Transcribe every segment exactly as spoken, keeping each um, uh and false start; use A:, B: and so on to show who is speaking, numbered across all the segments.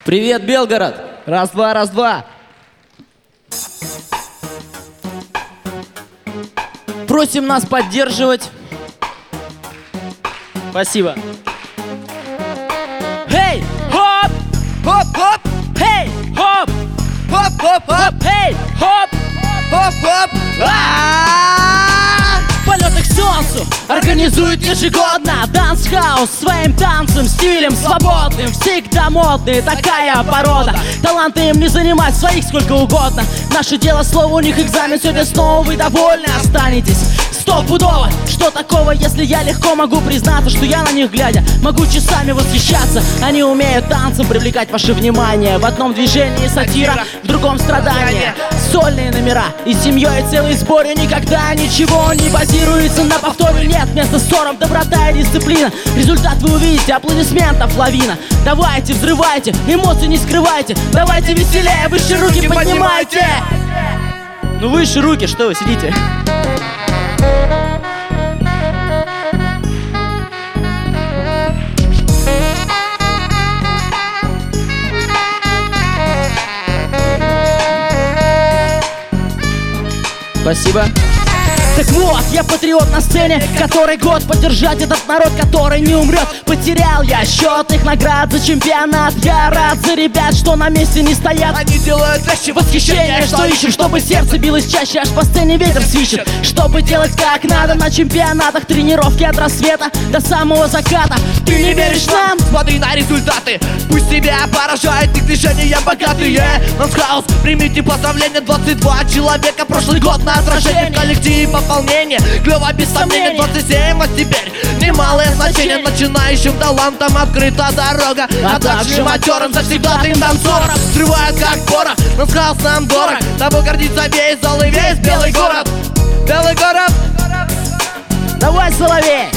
A: Привет, Белгород! Раз-два, раз-два! Просим нас поддерживать. Спасибо. Эй, хоп!
B: Хоп-хоп!
A: Эй, хоп!
B: Хоп-хоп-хоп!
A: Эй, хоп!
B: Хоп-хоп!
A: Полеты к солнцу организует ежегодно Данс-хаус своим танцем, стилем свободным. Всегда модные, такая порода. Таланты им не занимать, своих сколько угодно. Наше дело слово, у них экзамен. Сегодня снова вы довольны останетесь. Стопудово, что такого, если я легко могу признаться, что я на них глядя могу часами восхищаться. Они умеют танцем привлекать ваше внимание. В одном движении сатира, в другом страдание. Сольные номера и с семьей целый сбор. И никогда ничего не базируется на повторе. Нет вместо ссоров доброта и дисциплина. Результат вы увидите, аплодисментов лавина. Давайте, взрывайте, эмоции не скрывайте. Давайте веселее, выше руки поднимайте. Ну выше руки, что вы сидите? Спасибо. Так вот, я патриот на сцене, который год поддержать этот народ, который не умрет. Потерял я счет их наград за чемпионат. Я рад за ребят, что на месте не стоят.
B: Они делают вещи восхищения,
A: Что ищем, чтобы сердце билось чаще, аж по сцене ветер свищет. Чтобы делать как надо на чемпионатах. Тренировки от рассвета до самого заката. Ты не веришь нам?
B: Смотри на результаты, пусть тебя поражает их движения богатые. Данс-хаус, примите поздравления, двадцать два человека прошлый год на отражение. Коллектив пополнение, клево без сомнения. Двадцать семь, вот теперь немалое значение. Начинающим талантам открыта дорога, а также матерым завсегдатым танцором. Срывают как порох, Данс-хаус нам дорог. Тобой гордится весь зал и весь белый город. Белый город.
A: Давай, Соловей!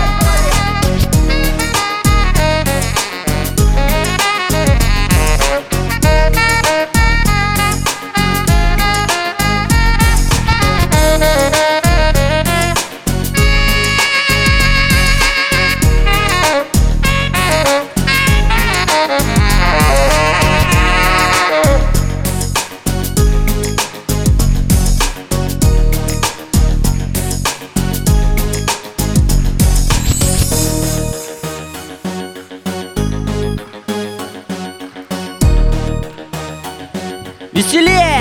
A: Веселее!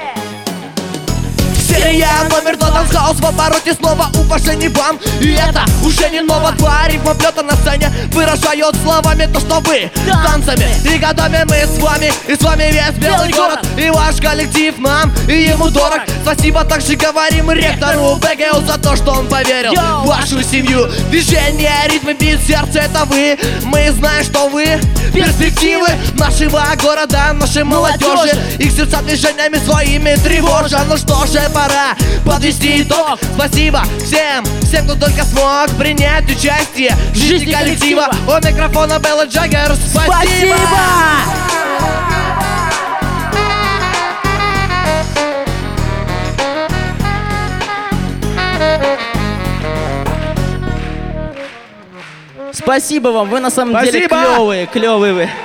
B: Серия номер два, Данс-хаус в обороте, снова уважение вам. И это уже не ново, два рифма плета на сцене выражают словами то, что вы танцами и годами мы с вами. И с вами весь белый город, и ваш коллектив нам, и ему дорог. Спасибо также говорим ректору БГУ за то, что он поверил в вашу семью. Движение, ритмы, бит, сердце — это вы. Мы знаем, что вы перспективы нашего города, нашей молодежи. Их сердца движениями своими тревожат. Ну что же, пора подвести итог. Спасибо всем, всем, кто только смог принять участие в жизни коллектива. У микрофона Белла Джаггер. Спасибо!
A: Спасибо! Спасибо вам, вы на самом
B: Спасибо.
A: деле клевые, клевые вы.